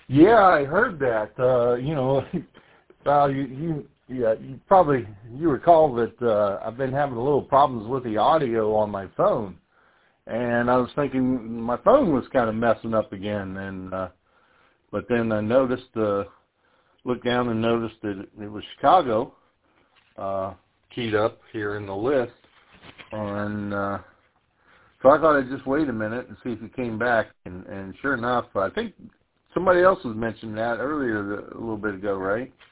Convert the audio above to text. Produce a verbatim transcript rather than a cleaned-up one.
Yeah, I heard that. Uh, you know, well, you, you, yeah, you probably you recall that uh, I've been having a little problems with the audio on my phone, and I was thinking my phone was kind of messing up again, and uh, but then I noticed, uh, looked down and noticed that it, it was Chicago uh, keyed up here in the list, and uh, so I thought I'd just wait a minute and see if he came back, and, and sure enough, I think somebody else was mentioning that earlier a little bit ago, right?